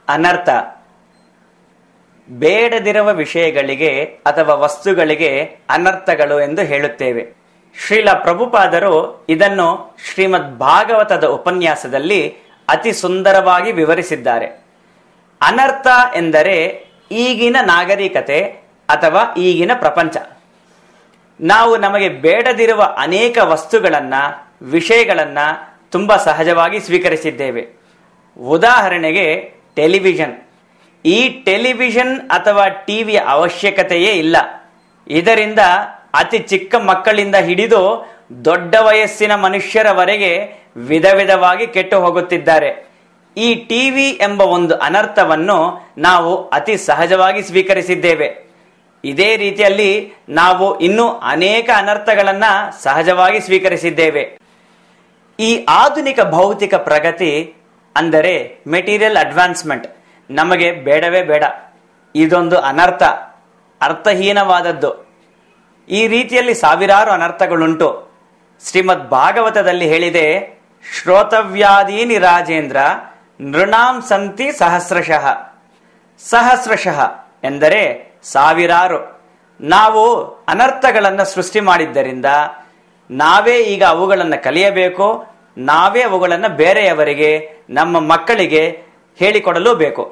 ಅನರ್ಥ. ಬೇಡದಿರುವ ವಿಷಯಗಳಿಗೆ ಅಥವಾ ವಸ್ತುಗಳಿಗೆ ಅನರ್ಥಗಳು ಎಂದು ಹೇಳುತ್ತೇವೆ. ಶ್ರೀಲ ಪ್ರಭುಪಾದರು ಇದನ್ನು ಶ್ರೀಮದ್ ಭಾಗವತದ ಉಪನ್ಯಾಸದಲ್ಲಿ ಅತಿ ಸುಂದರವಾಗಿ ವಿವರಿಸಿದ್ದಾರೆ. ಅನರ್ಥ ಎಂದರೆ ಈಗಿನ ನಾಗರಿಕತೆ ಅಥವಾ ಈಗಿನ ಪ್ರಪಂಚ. ನಾವು ನಮಗೆ ಬೇಡದಿರುವ ಅನೇಕ ವಸ್ತುಗಳನ್ನ, ವಿಷಯಗಳನ್ನ ತುಂಬಾ ಸಹಜವಾಗಿ ಸ್ವೀಕರಿಸಿದ್ದೇವೆ. ಉದಾಹರಣೆಗೆ ಟೆಲಿವಿಷನ್. ಈ ಟೆಲಿವಿಷನ್ ಅಥವಾ ಟಿವಿಯ ಅವಶ್ಯಕತೆಯೇ ಇಲ್ಲ. ಇದರಿಂದ ಅತಿ ಚಿಕ್ಕ ಮಕ್ಕಳಿಂದ ಹಿಡಿದು ದೊಡ್ಡ ವಯಸ್ಸಿನ ಮನುಷ್ಯರವರೆಗೆ ವಿಧ ವಿಧವಾಗಿ ಕೆಟ್ಟು ಹೋಗುತ್ತಿದ್ದಾರೆ. ಈ ಟಿವಿ ಎಂಬ ಒಂದು ಅನರ್ಥವನ್ನು ನಾವು ಅತಿ ಸಹಜವಾಗಿ ಸ್ವೀಕರಿಸಿದ್ದೇವೆ. ಇದೇ ರೀತಿಯಲ್ಲಿ ನಾವು ಇನ್ನೂ ಅನೇಕ ಅನರ್ಥಗಳನ್ನ ಸಹಜವಾಗಿ ಸ್ವೀಕರಿಸಿದ್ದೇವೆ. ಈ ಆಧುನಿಕ ಭೌತಿಕ ಪ್ರಗತಿ ಅಂದರೆ ಮೆಟೀರಿಯಲ್ ಅಡ್ವಾನ್ಸ್ಮೆಂಟ್ ನಮಗೆ ಬೇಡವೇ ಬೇಡ. ಇದೊಂದು ಅನರ್ಥ, ಅರ್ಥಹೀನವಾದದ್ದು. ಈ ರೀತಿಯಲ್ಲಿ ಸಾವಿರಾರು ಅನರ್ಥಗಳುಂಟು. ಶ್ರೀಮದ್ ಭಾಗವತದಲ್ಲಿ ಹೇಳಿದೆ, ಶ್ರೋತವ್ಯಾದೀನಿ ರಾಜೇಂದ್ರ ನೃಣಾಂ ಸಂತಿ ಸಹಸ್ರಶಃ. ಸಹಸ್ರಶಃ ಎಂದರೆ ಸಾವಿರಾರು. ನಾವು ಅನರ್ಥಗಳನ್ನು ಸೃಷ್ಟಿ ಮಾಡಿದ್ದರಿಂದ ನಾವೇ ಈಗ ಅವುಗಳನ್ನು ಕಲಿಯಬೇಕು. ನಾವೇ ಅವುಗಳನ್ನು ಬೇರೆಯವರಿಗೆ, ನಮ್ಮ ಮಕ್ಕಳಿಗೆ ಹೇಳಿಕೊಡಲು ಬೇಕು.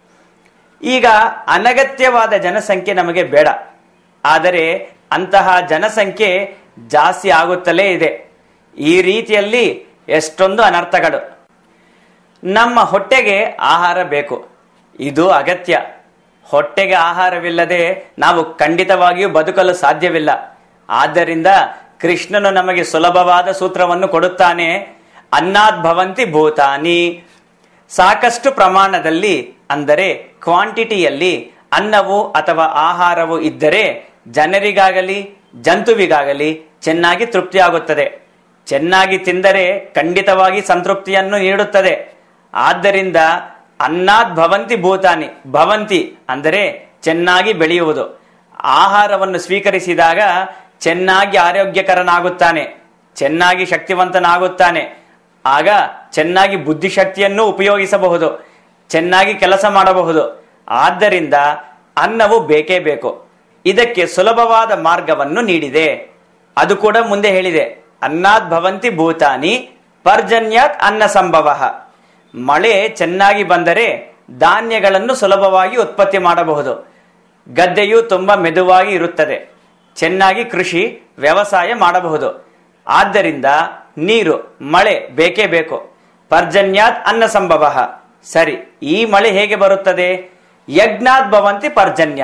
ಈಗ ಅನಗತ್ಯವಾದ ಜನಸಂಖ್ಯೆ ನಮಗೆ ಬೇಡ. ಆದರೆ ಅಂತಹ ಜನಸಂಖ್ಯೆ ಜಾಸ್ತಿ ಆಗುತ್ತಲೇ ಇದೆ. ಈ ರೀತಿಯಲ್ಲಿ ಎಷ್ಟೊಂದು ಅನರ್ಥಗಳು. ನಮ್ಮ ಹೊಟ್ಟೆಗೆ ಆಹಾರ ಬೇಕು, ಇದು ಅಗತ್ಯ. ಹೊಟ್ಟೆಗೆ ಆಹಾರವಿಲ್ಲದೆ ನಾವು ಖಂಡಿತವಾಗಿಯೂ ಬದುಕಲು ಸಾಧ್ಯವಿಲ್ಲ. ಆದ್ದರಿಂದ ಕೃಷ್ಣನು ನಮಗೆ ಸುಲಭವಾದ ಸೂತ್ರವನ್ನು ಕೊಡುತ್ತಾನೆ, ಅನ್ನಾದ್ ಭವಂತಿ ಭೂತಾನಿ. ಸಾಕಷ್ಟು ಪ್ರಮಾಣದಲ್ಲಿ ಅಂದರೆ ಕ್ವಾಂಟಿಟಿಯಲ್ಲಿ ಅನ್ನವು ಅಥವಾ ಆಹಾರವು ಇದ್ದರೆ ಜನರಿಗಾಗಲಿ ಜಂತುವಿಗಾಗಲಿ ಚೆನ್ನಾಗಿ ತೃಪ್ತಿಯಾಗುತ್ತದೆ. ಚೆನ್ನಾಗಿ ತಿಂದರೆ ಖಂಡಿತವಾಗಿ ಸಂತೃಪ್ತಿಯನ್ನು ನೀಡುತ್ತದೆ. ಆದ್ದರಿಂದ ಅನ್ನಾದ್ ಭವಂತಿ ಭೂತಾನಿ. ಭವಂತಿ ಅಂದರೆ ಚೆನ್ನಾಗಿ ಬೆಳೆಯುವುದು. ಆಹಾರವನ್ನು ಸ್ವೀಕರಿಸಿದಾಗ ಚೆನ್ನಾಗಿ ಆರೋಗ್ಯಕರನಾಗುತ್ತಾನೆ, ಚೆನ್ನಾಗಿ ಶಕ್ತಿವಂತನಾಗುತ್ತಾನೆ. ಆಗ ಚೆನ್ನಾಗಿ ಬುದ್ಧಿಶಕ್ತಿಯನ್ನು ಉಪಯೋಗಿಸಬಹುದು, ಚೆನ್ನಾಗಿ ಕೆಲಸ ಮಾಡಬಹುದು. ಆದ್ದರಿಂದ ಅನ್ನವು ಬೇಕೇ ಬೇಕು. ಇದಕ್ಕೆ ಸುಲಭವಾದ ಮಾರ್ಗವನ್ನು ನೀಡಿದೆ. ಅದು ಕೂಡ ಮುಂದೆ ಹೇಳಿದೆ, ಅನ್ನಾದ್ ಭವಂತಿ ಭೂತಾನಿ ಪರ್ಜನ್ಯಾತ್ ಅನ್ನ ಸಂಭವ. ಮಳೆ ಚೆನ್ನಾಗಿ ಬಂದರೆ ಧಾನ್ಯಗಳನ್ನು ಸುಲಭವಾಗಿ ಉತ್ಪತ್ತಿ ಮಾಡಬಹುದು. ಗದ್ದೆಯು ತುಂಬಾ ಮೆದುವಾಗಿ ಇರುತ್ತದೆ. ಚೆನ್ನಾಗಿ ಕೃಷಿ ವ್ಯವಸಾಯ ಮಾಡಬಹುದು. ಆದ್ದರಿಂದ ನೀರು, ಮಳೆ ಬೇಕೇ ಬೇಕು. ಪರ್ಜನ್ಯಾತ್ ಅನ್ನ ಸಂಭವ. ಸರಿ, ಈ ಮಳೆ ಹೇಗೆ ಬರುತ್ತದೆ? ಯಜ್ಞಾತ್ ಭವಂತಿ ಪರ್ಜನ್ಯ.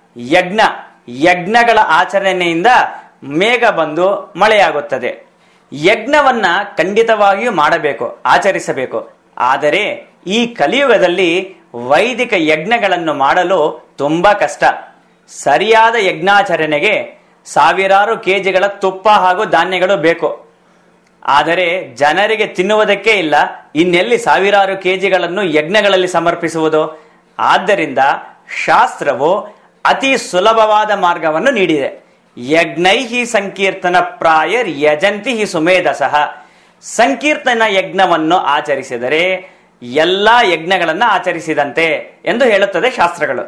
ಯಜ್ಞಗಳ ಆಚರಣೆಯಿಂದ ಮೇಘ ಬಂದು ಮಳೆಯಾಗುತ್ತದೆ. ಯಜ್ಞವನ್ನ ಖಂಡಿತವಾಗಿಯೂ ಮಾಡಬೇಕು, ಆಚರಿಸಬೇಕು. ಆದರೆ ಈ ಕಲಿಯುಗದಲ್ಲಿ ವೈದಿಕ ಯಜ್ಞಗಳನ್ನು ಮಾಡಲು ತುಂಬಾ ಕಷ್ಟ. ಸರಿಯಾದ ಯಜ್ಞಾಚರಣೆಗೆ ಸಾವಿರಾರು ಕೆಜಿಗಳ ತುಪ್ಪ ಹಾಗೂ ಧಾನ್ಯಗಳು ಬೇಕು. ಆದರೆ ಜನರಿಗೆ ತಿನ್ನುವುದಕ್ಕೆ ಇಲ್ಲ, ಇನ್ನೆಲ್ಲಿ ಸಾವಿರಾರು ಕೆಜಿಗಳನ್ನು ಯಜ್ಞಗಳಲ್ಲಿ ಸಮರ್ಪಿಸುವುದು? ಆದ್ದರಿಂದ ಶಾಸ್ತ್ರವು ಅತಿ ಸುಲಭವಾದ ಮಾರ್ಗವನ್ನು ನೀಡಿದೆ. ಯಜ್ಞೈಹಿ ಸಂಕೀರ್ತನ ಪ್ರಾಯರ್ ಯಜಂತಿ ಹಿ ಸುಮೇಧಸಃ. ಸಂಕೀರ್ತನ ಯಜ್ಞವನ್ನು ಆಚರಿಸಿದರೆ ಎಲ್ಲಾ ಯಜ್ಞಗಳನ್ನ ಆಚರಿಸಿದಂತೆ ಎಂದು ಹೇಳುತ್ತದೆ ಶಾಸ್ತ್ರಗಳು.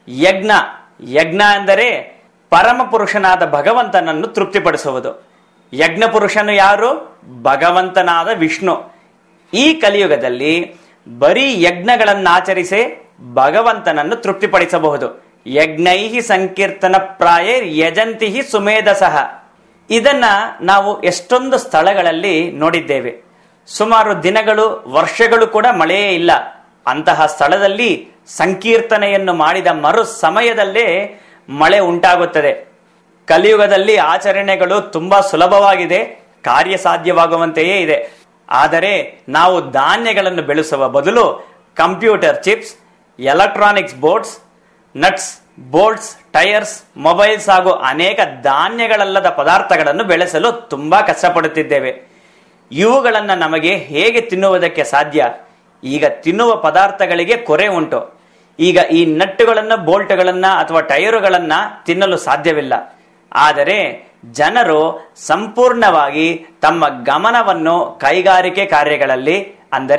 ಯಜ್ಞ ಎಂದರೆ ಪರಮ ಪುರುಷನಾದ ಭಗವಂತನನ್ನು ತೃಪ್ತಿಪಡಿಸುವುದು. ಯಜ್ಞ ಪುರುಷನು ಯಾರು? ಭಗವಂತನಾದ ವಿಷ್ಣು. ಈ ಕಲಿಯುಗದಲ್ಲಿ ಬರೀ ಯಜ್ಞಗಳನ್ನಾಚರಿಸಿ ಭಗವಂತನನ್ನು ತೃಪ್ತಿಪಡಿಸಬಹುದು. ಯಜ್ಞೈಹಿ ಸಂಕೀರ್ತನ ಪ್ರಾಯರ್ ಯಜಂತಿ ಹಿ ಸುಮೇಧಸಃ. ಇದನ್ನ ನಾವು ಎಷ್ಟೊಂದು ಸ್ಥಳಗಳಲ್ಲಿ ನೋಡಿದ್ದೇವೆ. ಸುಮಾರು ದಿನಗಳು, ವರ್ಷಗಳು ಕೂಡ ಮಳೆಯೇ ಇಲ್ಲ. ಅಂತಹ ಸ್ಥಳದಲ್ಲಿ ಸಂಕೀರ್ತನೆಯನ್ನು ಮಾಡಿದ ಮರು ಸಮಯದಲ್ಲೇ ಮಳೆ ಉಂಟಾಗುತ್ತದೆ. ಕಲಿಯುಗದಲ್ಲಿ ಆಚರಣೆಗಳು ತುಂಬಾ ಸುಲಭವಾಗಿದೆ, ಕಾರ್ಯಸಾಧ್ಯವಾಗುವಂತೆಯೇ ಇದೆ. ಆದರೆ ನಾವು ಧಾನ್ಯಗಳನ್ನು ಬೆಳೆಸುವ ಬದಲು computer chips, electronics boards, nuts, bolts, tyres, mobiles ಹಾಗೂ ಅನೇಕ ಧಾನ್ಯಗಳಲ್ಲದ ಪದಾರ್ಥಗಳನ್ನು ಬೆಳೆಸಲು ತುಂಬಾ ಕಷ್ಟಪಡುತ್ತಿದ್ದೇವೆ. ಇವುಗಳನ್ನು ನಮಗೆ ಹೇಗೆ ತಿನ್ನುವುದಕ್ಕೆ ಸಾಧ್ಯ? ಈಗ ತಿನ್ನುವ ಪದಾರ್ಥಗಳಿಗೆ ಕೊರೆ ಉಂಟು. ಈಗ ಈ ನಟ್ಟುಗಳನ್ನು, ಬೋಲ್ಟ್ಗಳನ್ನ ಅಥವಾ ಟೈರುಗಳನ್ನ ತಿನ್ನಲು ಸಾಧ್ಯವಿಲ್ಲ. ಆದರೆ ಜನರು ಸಂಪೂರ್ಣವಾಗಿ ತಮ್ಮ ಗಮನವನ್ನು ಕೈಗಾರಿಕೆ ಕಾರ್ಯಗಳಲ್ಲಿ ಅಂದರೆ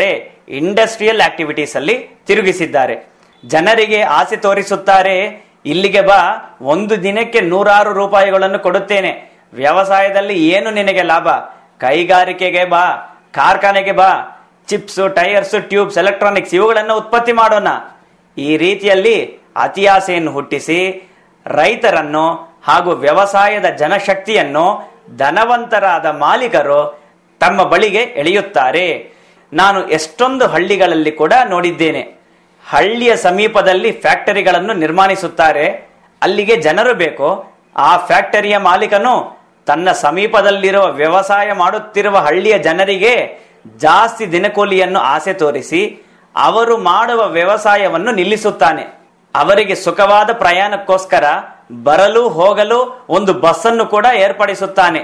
ಇಂಡಸ್ಟ್ರಿಯಲ್ ಆಕ್ಟಿವಿಟೀಸ್ ಅಲ್ಲಿ ತಿರುಗಿಸಿದ್ದಾರೆ. ಜನರಿಗೆ ಆಸೆ ತೋರಿಸುತ್ತಾರೆ, ಇಲ್ಲಿಗೆ ಬಾ, ಒಂದು ದಿನಕ್ಕೆ 100 ರೂಪಾಯಿಗಳನ್ನು ಕೊಡುತ್ತೇನೆ, ವ್ಯವಸಾಯದಲ್ಲಿ ಏನು ನಿನಗೆ ಲಾಭ, ಕೈಗಾರಿಕೆಗೆ ಬಾ, ಕಾರ್ಖಾನೆಗೆ ಬಾ, ಚಿಪ್ಸ್, ಟೈರ್ಸ್, ಟ್ಯೂಬ್ಸ್, ಎಲೆಕ್ಟ್ರಾನಿಕ್ಸ್ ಇವುಗಳನ್ನು ಉತ್ಪತ್ತಿ ಮಾಡೋಣ. ಈ ರೀತಿಯಲ್ಲಿ ಅತಿಯಾಸೆಯನ್ನು ಹುಟ್ಟಿಸಿ ರೈತರನ್ನು ಹಾಗೂ ವ್ಯವಸಾಯದ ಜನಶಕ್ತಿಯನ್ನು ಧನವಂತರಾದ ಮಾಲೀಕರು ತಮ್ಮ ಬಳಿಗೆ ಎಳೆಯುತ್ತಾರೆ. ನಾನು ಎಷ್ಟೊಂದು ಹಳ್ಳಿಗಳಲ್ಲಿ ಕೂಡ ನೋಡಿದ್ದೇನೆ. ಹಳ್ಳಿಯ ಸಮೀಪದಲ್ಲಿ ಫ್ಯಾಕ್ಟರಿಗಳನ್ನು ನಿರ್ಮಾಣಿಸುತ್ತಾರೆ. ಅಲ್ಲಿಗೆ ಜನರು ಬೇಕು. ಆ ಫ್ಯಾಕ್ಟರಿಯ ಮಾಲೀಕನು ತನ್ನ ಸಮೀಪದಲ್ಲಿರುವ ವ್ಯವಸಾಯ ಮಾಡುತ್ತಿರುವ ಹಳ್ಳಿಯ ಜನರಿಗೆ ಜಾಸ್ತಿ ದಿನಕೂಲಿಯನ್ನು ಆಸೆ ತೋರಿಸಿ ಅವರು ಮಾಡುವ ವ್ಯವಸಾಯವನ್ನು ನಿಲ್ಲಿಸುತ್ತಾನೆ. ಅವರಿಗೆ ಸುಖವಾದ ಪ್ರಯಾಣಕ್ಕೋಸ್ಕರ ಬರಲು ಹೋಗಲು ಒಂದು ಬಸ್ಸನ್ನು ಕೂಡ ಏರ್ಪಡಿಸುತ್ತಾನೆ.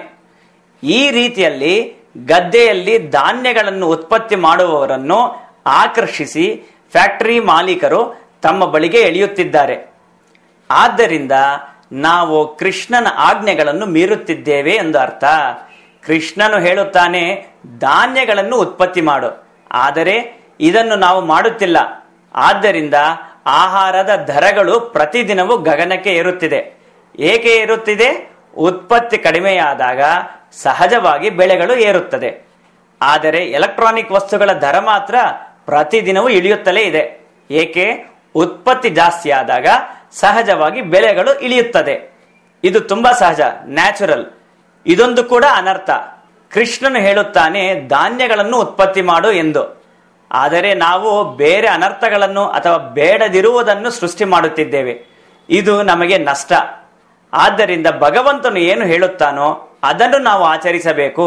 ಈ ರೀತಿಯಲ್ಲಿ ಗದ್ದೆಯಲ್ಲಿ ಧಾನ್ಯಗಳನ್ನು ಉತ್ಪತ್ತಿ ಮಾಡುವವರನ್ನು ಆಕರ್ಷಿಸಿ ಫ್ಯಾಕ್ಟರಿ ಮಾಲೀಕರು ತಮ್ಮ ಬಳಿಗೆ ಎಳೆಯುತ್ತಿದ್ದಾರೆ. ಆದ್ದರಿಂದ ನಾವು ಕೃಷ್ಣನ ಆಜ್ಞೆಗಳನ್ನು ಮೀರುತ್ತಿದ್ದೇವೆ ಎಂದು ಅರ್ಥ. ಕೃಷ್ಣನು ಹೇಳುತ್ತಾನೆ, ಧಾನ್ಯಗಳನ್ನು ಉತ್ಪತ್ತಿ ಮಾಡು, ಆದರೆ ಇದನ್ನು ನಾವು ಮಾಡುತ್ತಿಲ್ಲ. ಆದ್ದರಿಂದ ಆಹಾರದ ದರಗಳು ಪ್ರತಿದಿನವೂ ಗಗನಕ್ಕೆ ಏರುತ್ತಿದೆ. ಏಕೆ ಏರುತ್ತಿದೆ? ಉತ್ಪತ್ತಿ ಕಡಿಮೆಯಾದಾಗ ಸಹಜವಾಗಿ ಬೆಲೆಗಳು ಏರುತ್ತದೆ. ಆದರೆ ಎಲೆಕ್ಟ್ರಾನಿಕ್ ವಸ್ತುಗಳ ದರ ಮಾತ್ರ ಪ್ರತಿದಿನವೂ ಇಳಿಯುತ್ತಲೇ ಇದೆ. ಏಕೆ? ಉತ್ಪತ್ತಿ ಜಾಸ್ತಿ ಆದಾಗ ಸಹಜವಾಗಿ ಬೆಲೆಗಳು ಇಳಿಯುತ್ತದೆ. ಇದು ತುಂಬಾ ಸಹಜ, ನ್ಯಾಚುರಲ್. ಇದೊಂದು ಕೂಡ ಅನರ್ಥ. ಕೃಷ್ಣನು ಹೇಳುತ್ತಾನೆ, ಧಾನ್ಯಗಳನ್ನು ಉತ್ಪತ್ತಿ ಮಾಡು ಎಂದು. ಆದರೆ ನಾವು ಬೇರೆ ಅನರ್ಥಗಳನ್ನು ಅಥವಾ ಬೇಡದಿರುವುದನ್ನು ಸೃಷ್ಟಿ ಮಾಡುತ್ತಿದ್ದೇವೆ. ಇದು ನಮಗೆ ನಷ್ಟ. ಆದ್ದರಿಂದ ಭಗವಂತನು ಏನು ಹೇಳುತ್ತಾನೋ ಅದನ್ನು ನಾವು ಆಚರಿಸಬೇಕು.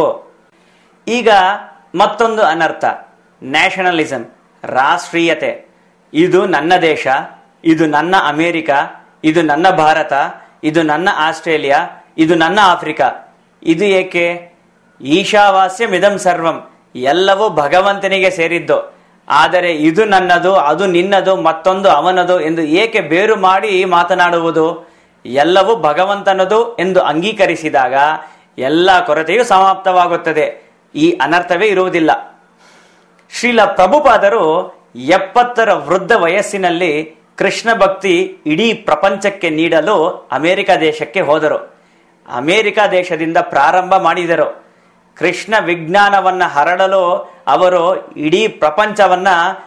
ಈಗ ಮತ್ತೊಂದು ಅನರ್ಥ, ನ್ಯಾಷನಲಿಸಂ, ರಾಷ್ಟ್ರೀಯತೆ. ಇದು ನನ್ನ ದೇಶ, ಇದು ನನ್ನ ಅಮೆರಿಕ, ಇದು ನನ್ನ ಭಾರತ, ಇದು ನನ್ನ ಆಸ್ಟ್ರೇಲಿಯಾ, ಇದು ನನ್ನ ಆಫ್ರಿಕಾ. ಇದು ಏಕೆ? ಈಶಾವಾಸ್ಯಮಿದಂ ಸರ್ವಂ, ಎಲ್ಲವೂ ಭಗವಂತನಿಗೆ ಸೇರಿದ್ದು. ಆದರೆ ಇದು ನನ್ನದು, ಅದು ನಿನ್ನದು, ಮತ್ತೊಂದು ಅವನದು ಎಂದು ಏಕೆ ಬೇರು ಮಾಡಿ ಮಾತನಾಡುವುದು? ಎಲ್ಲವೂ ಭಗವಂತನದು ಎಂದು ಅಂಗೀಕರಿಸಿದಾಗ ಎಲ್ಲ ಕೊರತೆಯೂ ಸಮಾಪ್ತವಾಗುತ್ತದೆ. ಈ ಅನರ್ಥವೇ ಇರುವುದಿಲ್ಲ. ಶ್ರೀಲ ಪ್ರಭುಪಾದರು 70ರ ವೃದ್ಧ ವಯಸ್ಸಿನಲ್ಲಿ ಕೃಷ್ಣ ಭಕ್ತಿ ಇಡೀ ಪ್ರಪಂಚಕ್ಕೆ ನೀಡಲು ಅಮೆರಿಕ ದೇಶಕ್ಕೆ ಹೋದರು. ಅಮೆರಿಕ ದೇಶದಿಂದ ಪ್ರಾರಂಭ ಮಾಡಿದರು. ಕೃಷ್ಣ ವಿಜ್ಞಾನವನ್ನ ಹರಡಲು ಅವರು ಇಡೀ ಪ್ರಪಂಚವನ್ನ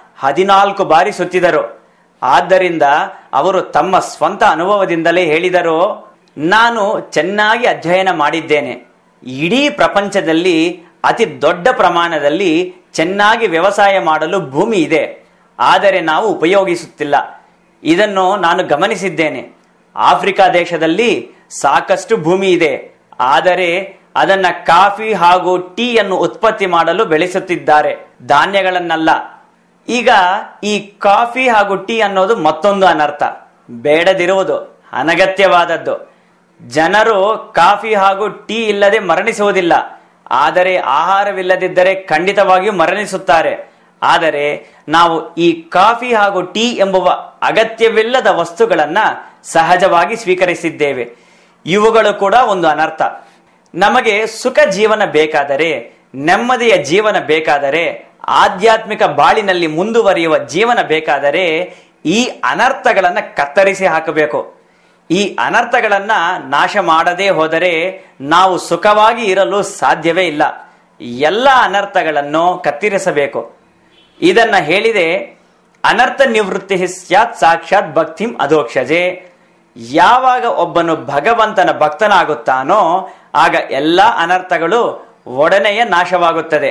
14 ಬಾರಿ ಸುತ್ತಿದರು. ಆದ್ದರಿಂದ ಅವರು ತಮ್ಮ ಸ್ವಂತ ಅನುಭವದಿಂದಲೇ ಹೇಳಿದರು, ನಾನು ಚೆನ್ನಾಗಿ ಅಧ್ಯಯನ ಮಾಡಿದ್ದೇನೆ. ಇಡೀ ಪ್ರಪಂಚದಲ್ಲಿ ಅತಿ ದೊಡ್ಡ ಪ್ರಮಾಣದಲ್ಲಿ ಚೆನ್ನಾಗಿ ವ್ಯವಸಾಯ ಮಾಡಲು ಭೂಮಿ ಇದೆ, ಆದರೆ ನಾವು ಉಪಯೋಗಿಸುತ್ತಿಲ್ಲ. ಇದನ್ನು ನಾನು ಗಮನಿಸಿದ್ದೇನೆ. ಆಫ್ರಿಕಾ ದೇಶದಲ್ಲಿ ಸಾಕಷ್ಟು ಭೂಮಿ ಇದೆ, ಆದರೆ ಅದನ್ನ ಕಾಫಿ ಹಾಗೂ ಟೀ ಅನ್ನು ಉತ್ಪತ್ತಿ ಮಾಡಲು ಬೆಳೆಸುತ್ತಿದ್ದಾರೆ, ಧಾನ್ಯಗಳನ್ನಲ್ಲ. ಈಗ ಈ ಕಾಫಿ ಹಾಗೂ ಟೀ ಅನ್ನೋದು ಮತ್ತೊಂದು ಅನರ್ಥ, ಬೇಡದಿರುವುದು, ಅನಗತ್ಯವಾದದ್ದು. ಜನರು ಕಾಫಿ ಹಾಗೂ ಟೀ ಇಲ್ಲದೆ ಮರಣಿಸುವುದಿಲ್ಲ, ಆದರೆ ಆಹಾರವಿಲ್ಲದಿದ್ದರೆ ಖಂಡಿತವಾಗಿಯೂ ಮರಣಿಸುತ್ತಾರೆ. ಆದರೆ ನಾವು ಈ ಕಾಫಿ ಹಾಗೂ ಟೀ ಎಂಬುವ ಅಗತ್ಯವಿಲ್ಲದ ವಸ್ತುಗಳನ್ನ ಸಹಜವಾಗಿ ಸ್ವೀಕರಿಸಿದ್ದೇವೆ. ಇವುಗಳು ಕೂಡ ಒಂದು ಅನರ್ಥ. ನಮಗೆ ಸುಖ ಜೀವನ ಬೇಕಾದರೆ, ನೆಮ್ಮದಿಯ ಜೀವನ ಬೇಕಾದರೆ, ಆಧ್ಯಾತ್ಮಿಕ ಬಾಳಿನಲ್ಲಿ ಮುಂದುವರಿಯುವ ಜೀವನ ಬೇಕಾದರೆ ಈ ಅನರ್ಥಗಳನ್ನ ಕತ್ತರಿಸಿ ಹಾಕಬೇಕು. ಈ ಅನರ್ಥಗಳನ್ನ ನಾಶ ಮಾಡದೇ ಹೋದರೆ ನಾವು ಸುಖವಾಗಿ ಇರಲು ಸಾಧ್ಯವೇ ಇಲ್ಲ. ಎಲ್ಲ ಅನರ್ಥಗಳನ್ನು ಕತ್ತರಿಸಬೇಕು. ಇದನ್ನ ಹೇಳಿದೆ, ಅನರ್ಥ ನಿವೃತ್ತಿ ಸ್ಯಾತ್ ಸಾಕ್ಷಾತ್ ಭಕ್ತಿಂ ಅಧೋಕ್ಷಜೆ. ಯಾವಾಗ ಒಬ್ಬನು ಭಗವಂತನ ಭಕ್ತನಾಗುತ್ತಾನೋ ಆಗ ಎಲ್ಲ ಅನರ್ಥಗಳು ಒಡನೆಯ ನಾಶವಾಗುತ್ತದೆ.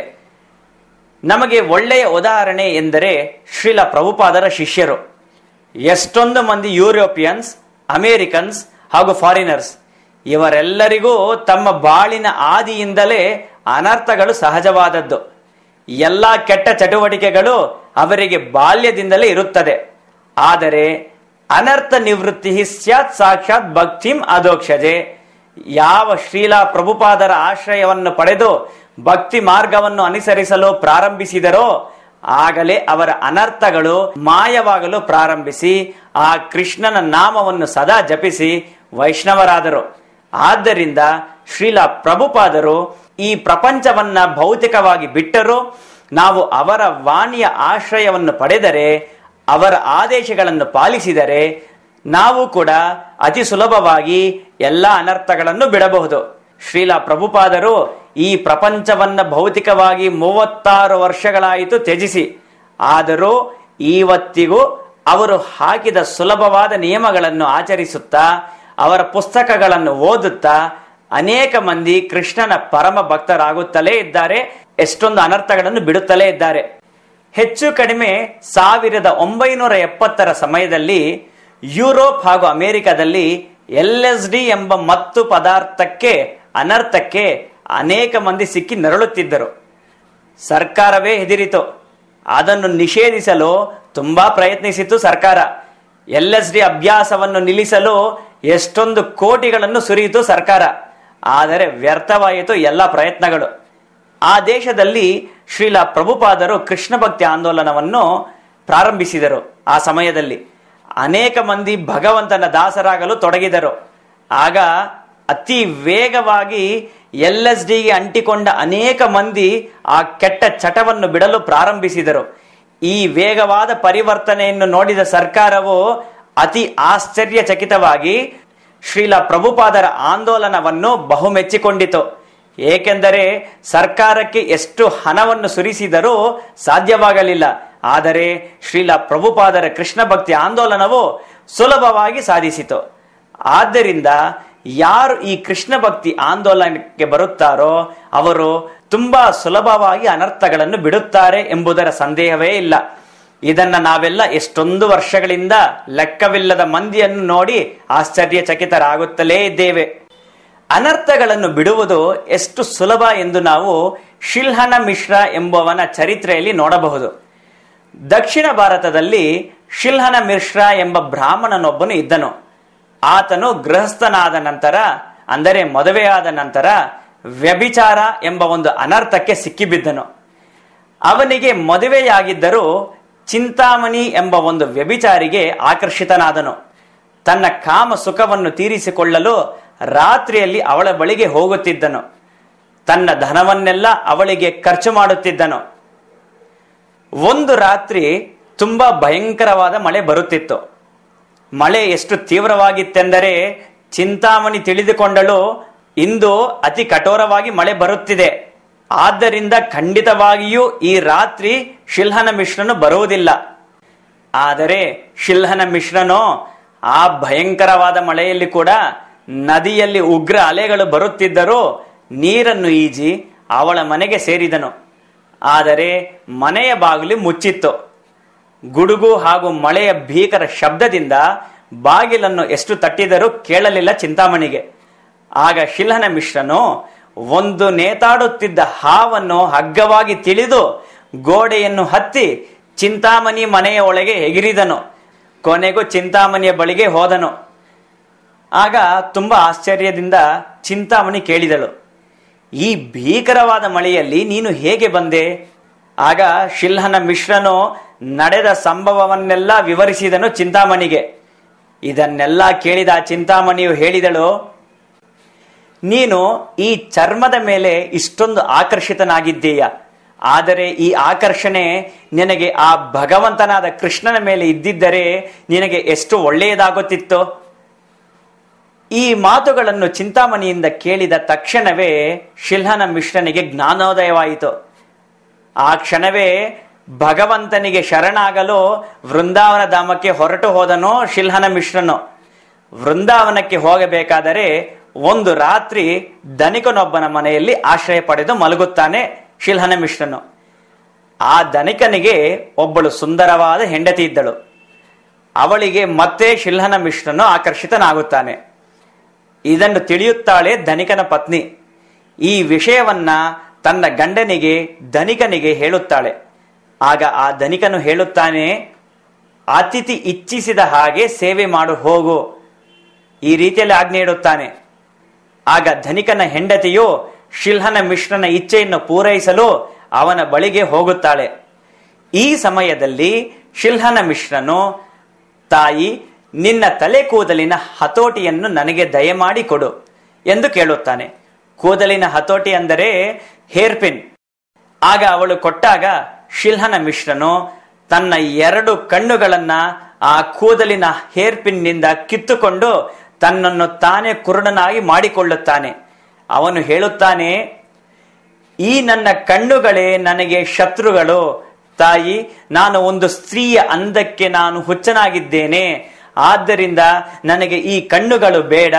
ನಮಗೆ ಒಳ್ಳೆಯ ಉದಾಹರಣೆ ಎಂದರೆ ಶ್ರೀಲ ಪ್ರಭುಪಾದರ ಶಿಷ್ಯರು. ಎಷ್ಟೊಂದು ಮಂದಿ ಯುರೋಪಿಯನ್ಸ್, ಅಮೇರಿಕನ್ಸ್ ಹಾಗೂ ಫಾರಿನರ್ಸ್, ಇವರೆಲ್ಲರಿಗೂ ತಮ್ಮ ಬಾಳಿನ ಆದಿಯಿಂದಲೇ ಅನರ್ಥಗಳು ಸಹಜವಾದದ್ದು. ಎಲ್ಲ ಕೆಟ್ಟ ಚಟುವಟಿಕೆಗಳು ಅವರಿಗೆ ಬಾಲ್ಯದಿಂದಲೇ ಇರುತ್ತದೆ. ಆದರೆ ಅನರ್ಥ ನಿವೃತ್ತಿ ಸ್ಯಾತ್ ಸಾಕ್ಷಾತ್ ಭಕ್ತಿಂ ಅಧೋಕ್ಷಜೆ. ಯಾವ ಶ್ರೀಲ ಪ್ರಭುಪಾದರ ಆಶ್ರಯವನ್ನು ಪಡೆದು ಭಕ್ತಿ ಮಾರ್ಗವನ್ನು ಅನುಸರಿಸಲು ಪ್ರಾರಂಭಿಸಿದರೋ ಆಗಲೇ ಅವರ ಅನರ್ಥಗಳು ಮಾಯವಾಗಲು ಪ್ರಾರಂಭಿಸಿ ಆ ಕೃಷ್ಣನ ನಾಮವನ್ನು ಸದಾ ಜಪಿಸಿ ವೈಷ್ಣವರಾದರು. ಆದ್ದರಿಂದ ಶ್ರೀಲ ಪ್ರಭುಪಾದರು ಈ ಪ್ರಪಂಚವನ್ನ ಭೌತಿಕವಾಗಿ ಬಿಟ್ಟರು, ನಾವು ಅವರ ವಾಣಿಯ ಆಶ್ರಯವನ್ನು ಪಡೆದರೆ, ಅವರ ಆದೇಶಗಳನ್ನು ಪಾಲಿಸಿದರೆ ನಾವು ಕೂಡ ಅತಿ ಸುಲಭವಾಗಿ ಎಲ್ಲ ಅನರ್ಥಗಳನ್ನು ಬಿಡಬಹುದು. ಶ್ರೀಲ ಪ್ರಭುಪಾದರು ಈ ಪ್ರಪಂಚವನ್ನ ಭೌತಿಕವಾಗಿ 36 ವರ್ಷಗಳಾಯಿತು ತ್ಯಜಿಸಿ, ಆದರೂ ಇವತ್ತಿಗೂ ಅವರು ಹಾಕಿದ ಸುಲಭವಾದ ನಿಯಮಗಳನ್ನು ಆಚರಿಸುತ್ತಾ, ಅವರ ಪುಸ್ತಕಗಳನ್ನು ಓದುತ್ತಾ ಅನೇಕ ಮಂದಿ ಕೃಷ್ಣನ ಪರಮ ಭಕ್ತರಾಗುತ್ತಲೇ ಇದ್ದಾರೆ. ಎಷ್ಟೊಂದು ಅನರ್ಥಗಳನ್ನು ಬಿಡುತ್ತಲೇ ಇದ್ದಾರೆ. ಹೆಚ್ಚು ಕಡಿಮೆ 1970ರ ಸಮಯದಲ್ಲಿ ಯುರೋಪ್ ಹಾಗೂ ಅಮೆರಿಕದಲ್ಲಿ LSD ಎಂಬ ಮತ್ತು ಪದಾರ್ಥಕ್ಕೆ, ಅನರ್ಥಕ್ಕೆ ಅನೇಕ ಮಂದಿ ಸಿಕ್ಕಿ ನರಳುತ್ತಿದ್ದರು. ಸರ್ಕಾರವೇ ಹೆದರಿತು. ಅದನ್ನು ನಿಷೇಧಿಸಲು ತುಂಬಾ ಪ್ರಯತ್ನಿಸಿತು ಸರ್ಕಾರ. LSD ಅಭ್ಯಾಸವನ್ನು ನಿಲ್ಲಿಸಲು ಎಷ್ಟೊಂದು ಕೋಟಿಗಳನ್ನು ಸುರಿಯಿತು ಸರ್ಕಾರ. ಆದರೆ ವ್ಯರ್ಥವಾಯಿತು ಎಲ್ಲ ಪ್ರಯತ್ನಗಳು. ಆ ದೇಶದಲ್ಲಿ ಶ್ರೀಲ ಪ್ರಭುಪಾದರು ಕೃಷ್ಣ ಭಕ್ತಿ ಆಂದೋಲನವನ್ನು ಪ್ರಾರಂಭಿಸಿದರು. ಆ ಸಮಯದಲ್ಲಿ ಅನೇಕ ಮಂದಿ ಭಗವಂತನ ದಾಸರಾಗಲು ತೊಡಗಿದರು. ಆಗ ಅತಿ ವೇಗವಾಗಿ LSDಗೆ ಅಂಟಿಕೊಂಡ ಅನೇಕ ಮಂದಿ ಆ ಕೆಟ್ಟ ಚಟವನ್ನು ಬಿಡಲು ಪ್ರಾರಂಭಿಸಿದರು. ಈ ವೇಗವಾದ ಪರಿವರ್ತನೆಯನ್ನು ನೋಡಿದ ಸರ್ಕಾರವು ಅತಿ ಆಶ್ಚರ್ಯಚಕಿತವಾಗಿ ಶ್ರೀಲ ಪ್ರಭುಪಾದರ ಆಂದೋಲನವನ್ನು ಬಹುಮೆಚ್ಚಿಕೊಂಡಿತು. ಏಕೆಂದರೆ ಸರ್ಕಾರಕ್ಕೆ ಎಷ್ಟು ಹಣವನ್ನು ಸುರಿಸಿದರೂ ಸಾಧ್ಯವಾಗಲಿಲ್ಲ. ಆದರೆ ಶ್ರೀಲ ಪ್ರಭುಪಾದರ ಕೃಷ್ಣ ಭಕ್ತಿ ಆಂದೋಲನವು ಸುಲಭವಾಗಿ ಸಾಧಿಸಿತು. ಆದ್ದರಿಂದ ಯಾರು ಈ ಕೃಷ್ಣ ಭಕ್ತಿ ಆಂದೋಲನಕ್ಕೆ ಬರುತ್ತಾರೋ ಅವರು ತುಂಬಾ ಸುಲಭವಾಗಿ ಅನರ್ಥಗಳನ್ನು ಬಿಡುತ್ತಾರೆ ಎಂಬುದರ ಸಂದೇಹವೇ ಇಲ್ಲ. ಇದನ್ನ ನಾವೆಲ್ಲ ಎಷ್ಟೊಂದು ವರ್ಷಗಳಿಂದ ಲೆಕ್ಕವಿಲ್ಲದ ಮಂದಿಯನ್ನು ನೋಡಿ ಆಶ್ಚರ್ಯಚಕಿತರಾಗುತ್ತಲೇ ಇದ್ದೇವೆ. ಅನರ್ಥಗಳನ್ನು ಬಿಡುವುದು ಎಷ್ಟು ಸುಲಭ ಎಂದು ನಾವು ಶಿಲ್ಹನ ಮಿಶ್ರ ಎಂಬುವನ ಚರಿತ್ರೆಯಲ್ಲಿ ನೋಡಬಹುದು. ದಕ್ಷಿಣ ಭಾರತದಲ್ಲಿ ಶಿಲ್ಹನ ಮಿಶ್ರ ಎಂಬ ಬ್ರಾಹ್ಮಣನೊಬ್ಬನು ಇದ್ದನು. ಆತನು ಗೃಹಸ್ಥನಾದ ನಂತರ, ಅಂದರೆ ಮದುವೆಯಾದ ನಂತರ ವ್ಯಭಿಚಾರ ಎಂಬ ಒಂದು ಅನರ್ಥಕ್ಕೆ ಸಿಕ್ಕಿಬಿದ್ದನು. ಅವನಿಗೆ ಮದುವೆಯಾಗಿದ್ದರೂ ಚಿಂತಾಮಣಿ ಎಂಬ ಒಂದು ವ್ಯಭಿಚಾರಿಗೆ ಆಕರ್ಷಿತನಾದನು. ತನ್ನ ಕಾಮ ಸುಖವನ್ನು ತೀರಿಸಿಕೊಳ್ಳಲು ರಾತ್ರಿಯಲ್ಲಿ ಅವಳ ಬಳಿಗೆ ಹೋಗುತ್ತಿದ್ದನು. ತನ್ನ ಧನವನ್ನೆಲ್ಲ ಅವಳಿಗೆ ಖರ್ಚು ಮಾಡುತ್ತಿದ್ದನು. ಒಂದು ರಾತ್ರಿ ತುಂಬಾ ಭಯಂಕರವಾದ ಮಳೆ ಬರುತ್ತಿತ್ತು. ಮಳೆ ಎಷ್ಟು ತೀವ್ರವಾಗಿತ್ತೆಂದರೆ ಚಿಂತಾಮಣಿ ತಿಳಿದುಕೊಂಡಳು, ಇಂದು ಅತಿ ಕಠೋರವಾಗಿ ಮಳೆ ಬರುತ್ತಿದೆ. ಆದ್ದರಿಂದ ಖಂಡಿತವಾಗಿಯೂ ಈ ರಾತ್ರಿ ಶಿಲ್ಹನ ಮಿಶ್ರನು ಬರುವುದಿಲ್ಲ. ಆದರೆ ಶಿಲ್ಹನ ಮಿಶ್ರನು ಆ ಭಯಂಕರವಾದ ಮಳೆಯಲ್ಲಿ ಕೂಡ ನದಿಯಲ್ಲಿ ಉಗ್ರ ಅಲೆಗಳು ಬರುತ್ತಿದ್ದರೂ ನೀರನ್ನು ಈಜಿ ಅವಳ ಮನೆಗೆ ಸೇರಿದನು. ಆದರೆ ಮನೆಯ ಬಾಗಿಲು ಮುಚ್ಚಿತ್ತು. ಗುಡುಗು ಹಾಗೂ ಮಳೆಯ ಭೀಕರ ಶಬ್ದದಿಂದ ಬಾಗಿಲನ್ನು ಎಷ್ಟು ತಟ್ಟಿದರೂ ಕೇಳಲಿಲ್ಲ ಚಿಂತಾಮಣಿಗೆ. ಆಗ ಶಿಲ್ಹನ ಮಿಶ್ರನು ಒಂದು ನೇತಾಡುತ್ತಿದ್ದ ಹಾವನ್ನು ಹಗ್ಗವಾಗಿ ತಿಳಿದು ಗೋಡೆಯನ್ನು ಹತ್ತಿ ಚಿಂತಾಮಣಿ ಮನೆಯ ಒಳಗೆ ಎಗಿರಿದನು. ಕೊನೆಗೂ ಚಿಂತಾಮಣಿಯ ಬಳಿಗೆ ಹೋದನು. ಆಗ ತುಂಬಾ ಆಶ್ಚರ್ಯದಿಂದ ಚಿಂತಾಮಣಿ ಕೇಳಿದಳು, ಈ ಭೀಕರವಾದ ಮಳೆಯಲ್ಲಿ ನೀನು ಹೇಗೆ ಬಂದೆ? ಆಗ ಶಿಲ್ಹನ ಮಿಶ್ರನು ನಡೆದ ಸಂಭವವನ್ನೆಲ್ಲ ವಿವರಿಸಿದನು ಚಿಂತಾಮಣಿಗೆ. ಇದನ್ನೆಲ್ಲ ಕೇಳಿದ ಚಿಂತಾಮಣಿಯು ಹೇಳಿದಳು, ನೀನು ಈ ಚರ್ಮದ ಮೇಲೆ ಇಷ್ಟೊಂದು ಆಕರ್ಷಿತನಾಗಿದ್ದೀಯ. ಆದರೆ ಈ ಆಕರ್ಷಣೆ ನಿನಗೆ ಆ ಭಗವಂತನಾದ ಕೃಷ್ಣನ ಮೇಲೆ ಇದ್ದಿದ್ದರೆ ನಿನಗೆ ಎಷ್ಟು ಒಳ್ಳೆಯದಾಗುತ್ತಿತ್ತು. ಈ ಮಾತುಗಳನ್ನು ಚಿಂತಾಮಣಿಯಿಂದ ಕೇಳಿದ ತಕ್ಷಣವೇ ಶಿಲ್ಹನ ಮಿಶ್ರನಿಗೆ ಜ್ಞಾನೋದಯವಾಯಿತು. ಆ ಕ್ಷಣವೇ ಭಗವಂತನಿಗೆ ಶರಣಾಗಲು ವೃಂದಾವನ ಧಾಮಕ್ಕೆ ಹೊರಟು ಹೋದನು ಶಿಲ್ಹನ ಮಿಶ್ರನು. ವೃಂದಾವನಕ್ಕೆ ಹೋಗಬೇಕಾದರೆ ಒಂದು ರಾತ್ರಿ ಧನಿಕನೊಬ್ಬನ ಮನೆಯಲ್ಲಿ ಆಶ್ರಯ ಪಡೆದು ಮಲಗುತ್ತಾನೆ ಶಿಲ್ಹನ ಮಿಶ್ರನು. ಆ ಧನಿಕನಿಗೆ ಒಬ್ಬಳು ಸುಂದರವಾದ ಹೆಂಡತಿ ಇದ್ದಳು. ಅವಳಿಗೆ ಮತ್ತೆ ಶಿಲ್ಹನ ಮಿಶ್ರನು ಆಕರ್ಷಿತನಾಗುತ್ತಾನೆ. ಇದನ್ನು ತಿಳಿಯುತ್ತಾಳೆ ಧನಿಕನ ಪತ್ನಿ. ಈ ವಿಷಯವನ್ನ ತನ್ನ ಗಂಡನಿಗೆ ಧನಿಕನಿಗೆ ಹೇಳುತ್ತಾಳೆ. ಆಗ ಆ ಧನಿಕನು ಹೇಳುತ್ತಾನೆ, ಅತಿಥಿ ಇಚ್ಛಿಸಿದ ಹಾಗೆ ಸೇವೆ ಮಾಡು ಹೋಗು, ಈ ರೀತಿಯಲ್ಲಿ ಆಜ್ಞೆ ಇಡುತ್ತಾನೆ. ಆಗ ಧನಿಕನ ಹೆಂಡತಿಯು ಶಿಲ್ಹನ ಮಿಶ್ರನ ಇಚ್ಛೆಯನ್ನು ಪೂರೈಸಲು ಅವನ ಬಳಿಗೆ ಹೋಗುತ್ತಾಳೆ. ಈ ಸಮಯದಲ್ಲಿ ಶಿಲ್ಹನ ಮಿಶ್ರನು, ತಾಯಿ, ನಿನ್ನ ತಲೆ ಕೂದಲಿನ ಹತೋಟಿಯನ್ನು ನನಗೆ ದಯಮಾಡಿ ಕೊಡು ಎಂದು ಕೇಳುತ್ತಾನೆ. ಕೂದಲಿನ ಹತೋಟಿ ಅಂದರೆ ಹೇರ್ ಪಿನ್. ಆಗ ಅವಳು ಕೊಟ್ಟಾಗ ಶಿಲ್ಹನ ಮಿಶ್ರನು ತನ್ನ 2 ಕಣ್ಣುಗಳನ್ನ ಆ ಕೂದಲಿನ ಹೇರ್ ಪಿನ್ನಿಂದ ಕಿತ್ತುಕೊಂಡು ತನ್ನನ್ನು ತಾನೇ ಕುರುಡನಾಗಿ ಮಾಡಿಕೊಳ್ಳುತ್ತಾನೆ. ಅವನು ಹೇಳುತ್ತಾನೆ, ಈ ನನ್ನ ಕಣ್ಣುಗಳೇ ನನಗೆ ಶತ್ರುಗಳು. ತಾಯಿ, ನಾನು ಒಂದು ಸ್ತ್ರೀಯ ಅಂದಕ್ಕೆ ನಾನು ಹುಚ್ಚನಾಗಿದ್ದೇನೆ, ಆದ್ದರಿಂದ ನನಗೆ ಈ ಕಣ್ಣುಗಳು ಬೇಡ.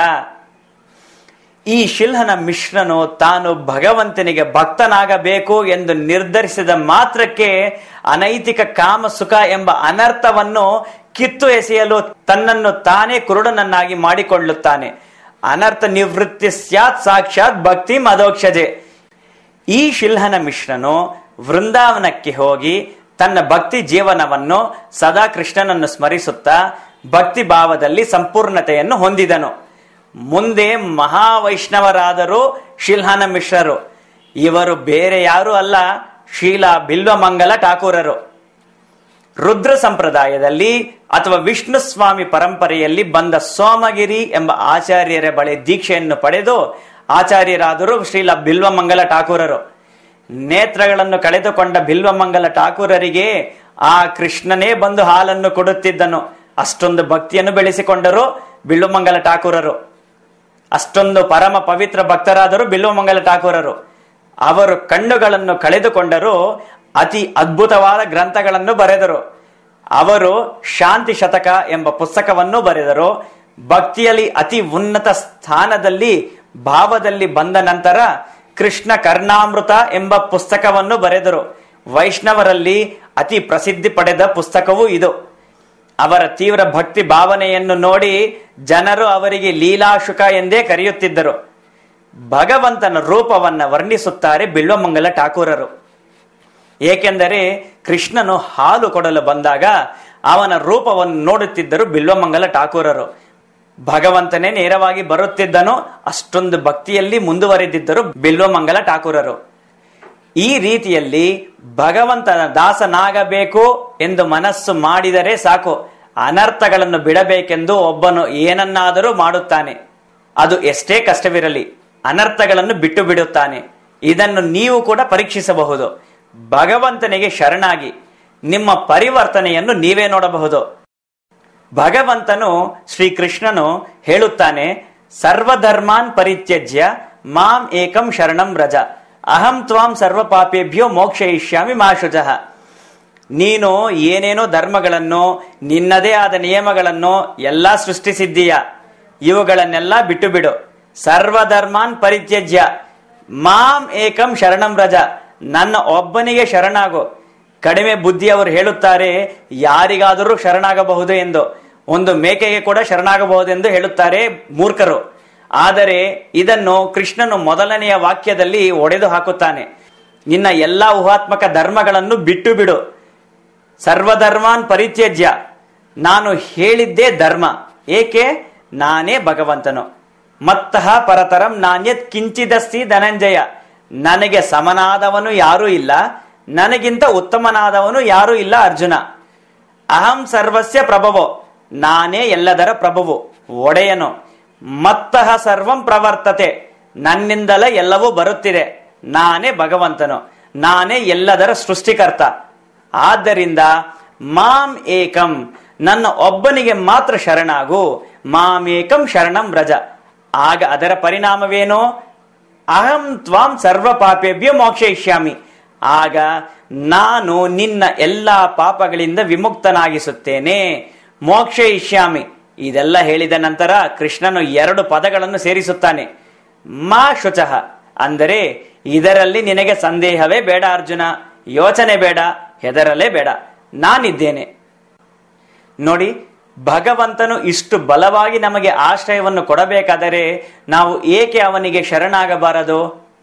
ಈ ಶಿಲ್ಹನ ಮಿಶ್ರನು ತಾನು ಭಗವಂತನಿಗೆ ಭಕ್ತನಾಗಬೇಕು ಎಂದು ನಿರ್ಧರಿಸಿದ ಮಾತ್ರಕ್ಕೆ ಅನೈತಿಕ ಕಾಮ ಸುಖ ಎಂಬ ಅನರ್ಥವನ್ನು ಕಿತ್ತು ಎಸೆಯಲು ತನ್ನನ್ನು ತಾನೇ ಕುರುಡನನ್ನಾಗಿ ಮಾಡಿಕೊಳ್ಳುತ್ತಾನೆ. ಅನರ್ಥ ನಿವೃತ್ತಿ ಸ್ಯಾತ್ ಸಾಕ್ಷಾತ್ ಭಕ್ತಿ ಮದೋಕ್ಷಜೆ. ಈ ಶಿಲ್ಹನ ಮಿಶ್ರನು ವೃಂದಾವನಕ್ಕೆ ಹೋಗಿ ತನ್ನ ಭಕ್ತಿ ಜೀವನವನ್ನು ಸದಾ ಕೃಷ್ಣನನ್ನು ಸ್ಮರಿಸುತ್ತಾ ಭಕ್ತಿ ಭಾವದಲ್ಲಿ ಸಂಪೂರ್ಣತೆಯನ್ನು ಹೊಂದಿದನು. ಮುಂದೆ ಮಹಾವೈಷ್ಣವರಾದರು ಶಿಲ್ಹನ ಮಿಶ್ರರು. ಇವರು ಬೇರೆ ಯಾರೂ ಅಲ್ಲ, ಶ್ರೀಲ ಬಿಲ್ವಮಂಗಲ ಠಾಕೂರರು. ರುದ್ರ ಸಂಪ್ರದಾಯದಲ್ಲಿ ಅಥವಾ ವಿಷ್ಣು ಸ್ವಾಮಿ ಪರಂಪರೆಯಲ್ಲಿ ಬಂದ ಸೋಮಗಿರಿ ಎಂಬ ಆಚಾರ್ಯರ ಬಳಿ ದೀಕ್ಷೆಯನ್ನು ಪಡೆದು ಆಚಾರ್ಯರಾದರು ಶ್ರೀಲ ಬಿಲ್ವಮಂಗಲ ಠಾಕೂರರು. ನೇತ್ರಗಳನ್ನು ಕಳೆದುಕೊಂಡ ಬಿಲ್ವಮಂಗಲ ಠಾಕೂರರಿಗೆ ಆ ಕೃಷ್ಣನೇ ಬಂದು ಹಾಲನ್ನು ಕೊಡುತ್ತಿದ್ದನು. ಅಷ್ಟೊಂದು ಭಕ್ತಿಯನ್ನು ಬೆಳೆಸಿಕೊಂಡರು ಬಿಲ್ವಮಂಗಲ ಠಾಕೂರರು. ಅಷ್ಟೊಂದು ಪರಮ ಪವಿತ್ರ ಭಕ್ತರಾದರು ಬಿಲ್ವಮಂಗಲ ಠಾಕೂರರು. ಅವರು ಕಣ್ಣುಗಳನ್ನು ಕಳೆದುಕೊಂಡರು, ಅತಿ ಅದ್ಭುತವಾದ ಗ್ರಂಥಗಳನ್ನು ಬರೆದರು. ಅವರು ಶಾಂತಿ ಶತಕ ಎಂಬ ಪುಸ್ತಕವನ್ನು ಬರೆದರು. ಭಕ್ತಿಯಲ್ಲಿ ಅತಿ ಉನ್ನತ ಸ್ಥಾನದಲ್ಲಿ ಭಾವದಲ್ಲಿ ಬಂದ ನಂತರ ಕೃಷ್ಣ ಕರ್ಣಾಮೃತ ಎಂಬ ಪುಸ್ತಕವನ್ನು ಬರೆದರು. ವೈಷ್ಣವರಲ್ಲಿ ಅತಿ ಪ್ರಸಿದ್ಧಿ ಪಡೆದ ಪುಸ್ತಕವೂ ಇದು. ಅವರ ತೀವ್ರ ಭಕ್ತಿ ಭಾವನೆಯನ್ನು ನೋಡಿ ಜನರು ಅವರಿಗೆ ಲೀಲಾಶುಕ ಎಂದೇ ಕರೆಯುತ್ತಿದ್ದರು. ಭಗವಂತನ ರೂಪವನ್ನ ವರ್ಣಿಸುತ್ತಾರೆ ಬಿಲ್ವಮಂಗಲ ಠಾಕೂರರು. ಏಕೆಂದರೆ ಕೃಷ್ಣನು ಹಾಲು ಕೊಡಲು ಬಂದಾಗ ಅವನ ರೂಪವನ್ನು ನೋಡುತ್ತಿದ್ದರು ಬಿಲ್ವಮಂಗಲ ಠಾಕೂರರು. ಭಗವಂತನೇ ನೇರವಾಗಿ ಬರುತ್ತಿದ್ದನು. ಅಷ್ಟೊಂದು ಭಕ್ತಿಯಲ್ಲಿ ಮುಂದುವರೆದಿದ್ದರು ಬಿಲ್ವಮಂಗಲ ಠಾಕೂರರು. ಈ ರೀತಿಯಲ್ಲಿ ಭಗವಂತನ ದಾಸನಾಗಬೇಕು ಎಂದು ಮನಸ್ಸು ಮಾಡಿದರೆ ಸಾಕು, ಅನರ್ಥಗಳನ್ನು ಬಿಡಬೇಕೆಂದು ಒಬ್ಬನು ಏನನ್ನಾದರೂ ಮಾಡುತ್ತಾನೆ. ಅದು ಎಷ್ಟೇ ಕಷ್ಟವಿರಲಿ, ಅನರ್ಥಗಳನ್ನು ಬಿಟ್ಟು ಬಿಡುತ್ತಾನೆ. ಇದನ್ನು ನೀವು ಕೂಡ ಪರೀಕ್ಷಿಸಬಹುದು. ಭಗವಂತನಿಗೆ ಶರಣಾಗಿ ನಿಮ್ಮ ಪರಿವರ್ತನೆಯನ್ನು ನೀವೇ ನೋಡಬಹುದು. ಭಗವಂತನು ಶ್ರೀಕೃಷ್ಣನು ಹೇಳುತ್ತಾನೆ, ಸರ್ವಧರ್ಮಾನ್ ಪರಿತ್ಯಜ್ಯ ಮಾಂ ಏಕಂ ಶರಣಂ ವ್ರಜ ಅಹಂ ತ್ವಾಂ ಸರ್ವ ಪಾಪೇಭ್ಯೋ ಮೋಕ್ಷಯಿಷ್ಯಾಮಿ ಮಾ ಶುಚಃ. ನೀನು ಏನೇನೋ ಧರ್ಮಗಳನ್ನು, ನಿನ್ನದೇ ಆದ ನಿಯಮಗಳನ್ನು ಎಲ್ಲ ಸೃಷ್ಟಿಸಿದ್ದೀಯ. ಇವುಗಳನ್ನೆಲ್ಲ ಬಿಟ್ಟು ಬಿಡು. ಸರ್ವಧರ್ಮಾನ್ ಪರಿತ್ಯಜ್ಯ ಮಾಂ ಏಕಂ ಶರಣಂ ವ್ರಜ, ನನ್ನ ಒಬ್ಬನಿಗೆ ಶರಣಾಗು. ಕಡಿಮೆ ಬುದ್ಧಿಯವರು ಹೇಳುತ್ತಾರೆ ಯಾರಿಗಾದರೂ ಶರಣಾಗಬಹುದು ಎಂದು, ಒಂದು ಮೇಕೆಗೆ ಕೂಡ ಶರಣಾಗಬಹುದೆಂದು ಹೇಳುತ್ತಾರೆ ಮೂರ್ಖರು. ಆದರೆ ಇದನ್ನು ಕೃಷ್ಣನು ಮೊದಲನೆಯ ವಾಕ್ಯದಲ್ಲಿ ಒಡೆದು ಹಾಕುತ್ತಾನೆ. ನಿನ್ನ ಎಲ್ಲಾ ಊಹಾತ್ಮಕ ಧರ್ಮಗಳನ್ನು ಬಿಟ್ಟು ಬಿಡು. ಸರ್ವಧರ್ಮಾನ್ ಪರಿತ್ಯಜ್ಯ, ನಾನು ಹೇಳಿದ್ದೇ ಧರ್ಮ. ಏಕೆ? ನಾನೇ ಭಗವಂತನು. ಮತ್ತಃ ಪರತರಂ ನಾಣ್ಯತ್ ಕಿಂಚಿದಸ್ತಿ ಧನಂಜಯ, ನನಗೆ ಸಮನಾದವನು ಯಾರೂ ಇಲ್ಲ, ನನಗಿಂತ ಉತ್ತಮನಾದವನು ಯಾರೂ ಇಲ್ಲ ಅರ್ಜುನ. ಅಹಂ ಸರ್ವಸ್ಯ ಪ್ರಭವೋ, ನಾನೇ ಎಲ್ಲದರ ಪ್ರಭುವು, ಒಡೆಯನು. ಮತ್ತಃ ಸರ್ವಂ ಪ್ರವರ್ತತೆ, ನನ್ನಿಂದಲೇ ಎಲ್ಲವೂ ಬರುತ್ತಿದೆ. ನಾನೇ ಭಗವಂತನು, ನಾನೇ ಎಲ್ಲದರ ಸೃಷ್ಟಿಕರ್ತ. ಆದ್ದರಿಂದ ಮಾಂ ಏಕಂ, ನನ್ನ ಒಬ್ಬನಿಗೆ ಮಾತ್ರ ಶರಣಾಗು. ಮಾಮೇಕಂ ಶರಣಂ ವ್ರಜ. ಆಗ ಅದರ ಪರಿಣಾಮವೇನು? ಅಹಂ ತ್ವಾಂ ಸರ್ವ ಪಾಪೇಭ್ಯೋ ಮೋಕ್ಷಯಿಷ್ಯಾಮಿ. ಆಗ ನಾನು ನಿನ್ನ ಎಲ್ಲಾ ಪಾಪಗಳಿಂದ ವಿಮುಕ್ತನಾಗಿಸುತ್ತೇನೆ. ಮೋಕ್ಷಯಿಷ್ಯಾಮಿ. ಇದೆಲ್ಲ ಹೇಳಿದ ನಂತರ ಕೃಷ್ಣನು 2 ಪದಗಳನ್ನು ಸೇರಿಸುತ್ತಾನೆ. ಮಾ ಶುಚಃ, ಅಂದರೆ ಇದರಲ್ಲಿ ನಿನಗೆ ಸಂದೇಹವೇ ಬೇಡ ಅರ್ಜುನ, ಯೋಚನೆ ಬೇಡ, ಹೆದರಲೇ ಬೇಡ, ನಾನಿದ್ದೇನೆ. ನೋಡಿ, ಭಗವಂತನು ಇಷ್ಟು ಬಲವಾಗಿ ನಮಗೆ ಆಶ್ರಯವನ್ನು ಕೊಡಬೇಕಾದರೆ ನಾವು ಏಕೆ ಅವನಿಗೆ ಶರಣಾಗಬಾರದು?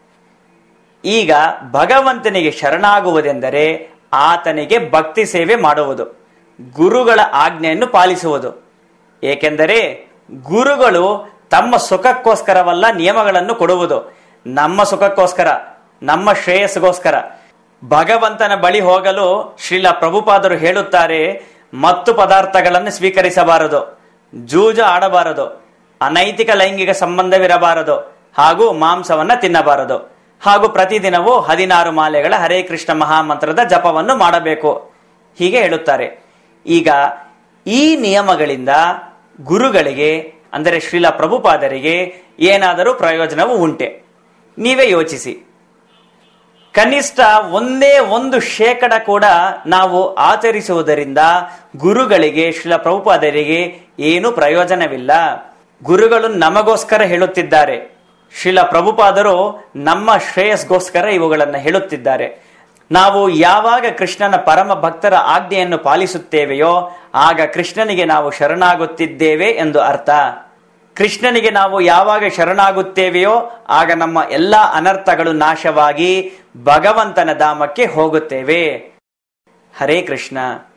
ಈಗ ಭಗವಂತನಿಗೆ ಶರಣಾಗುವುದೆಂದರೆ ಆತನಿಗೆ ಭಕ್ತಿ ಸೇವೆ ಮಾಡುವುದು, ಗುರುಗಳ ಆಜ್ಞೆಯನ್ನು ಪಾಲಿಸುವುದು. ಏಕೆಂದರೆ ಗುರುಗಳು ತಮ್ಮ ಸುಖಕ್ಕೋಸ್ಕರವಲ್ಲ ನಿಯಮಗಳನ್ನು ಕೊಡುವುದು, ನಮ್ಮ ಸುಖಕ್ಕೋಸ್ಕರ, ನಮ್ಮ ಶ್ರೇಯಸ್ಸಿಗೋಸ್ಕರ. ಭಗವಂತನ ಬಳಿ ಹೋಗಲು ಶ್ರೀಲ ಪ್ರಭುಪಾದರು ಹೇಳುತ್ತಾರೆ, ಮತ್ತು ಪದಾರ್ಥಗಳನ್ನು ಸ್ವೀಕರಿಸಬಾರದು, ಜೂಜು ಆಡಬಾರದು, ಅನೈತಿಕ ಲೈಂಗಿಕ ಸಂಬಂಧವಿರಬಾರದು, ಹಾಗೂ ಮಾಂಸವನ್ನ ತಿನ್ನಬಾರದು. ಹಾಗೂ ಪ್ರತಿದಿನವೂ 16 ಮಾಲೆಗಳ ಹರೇ ಕೃಷ್ಣ ಮಹಾಮಂತ್ರದ ಜಪವನ್ನು ಮಾಡಬೇಕು, ಹೀಗೆ ಹೇಳುತ್ತಾರೆ. ಈಗ ಈ ನಿಯಮಗಳಿಂದ ಗುರುಗಳಿಗೆ ಅಂದರೆ ಶ್ರೀಲ ಪ್ರಭುಪಾದರಿಗೆ ಏನಾದರೂ ಪ್ರಯೋಜನವೂ ಉಂಟೆ? ನೀವೇ ಯೋಚಿಸಿ. ಕನಿಷ್ಠ 1% ಕೂಡ ನಾವು ಆಚರಿಸುವುದರಿಂದ ಗುರುಗಳಿಗೆ ಶ್ರೀಲ ಪ್ರಭುಪಾದರಿಗೆ ಏನು ಪ್ರಯೋಜನವಿಲ್ಲ. ಗುರುಗಳು ನಮಗೋಸ್ಕರ ಹೇಳುತ್ತಿದ್ದಾರೆ, ಶ್ರೀಲ ಪ್ರಭುಪಾದರು ನಮ್ಮ ಶ್ರೇಯಸ್ಗೋಸ್ಕರ ಇವುಗಳನ್ನು ಹೇಳುತ್ತಿದ್ದಾರೆ. ನಾವು ಯಾವಾಗ ಕೃಷ್ಣನ ಪರಮ ಭಕ್ತರ ಆಜ್ಞೆಯನ್ನು ಪಾಲಿಸುತ್ತೇವೆಯೋ ಆಗ ಕೃಷ್ಣನಿಗೆ ನಾವು ಶರಣಾಗುತ್ತಿದ್ದೇವೆ ಎಂದು ಅರ್ಥ. ಕೃಷ್ಣನಿಗೆ ನಾವು ಯಾವಾಗ ಶರಣಾಗುತ್ತೇವೆಯೋ ಆಗ ನಮ್ಮ ಎಲ್ಲ ಅನರ್ಥಗಳು ನಾಶವಾಗಿ ಭಗವಂತನ ಧಾಮಕ್ಕೆ ಹೋಗುತ್ತೇವೆ. ಹರೇ ಕೃಷ್ಣ.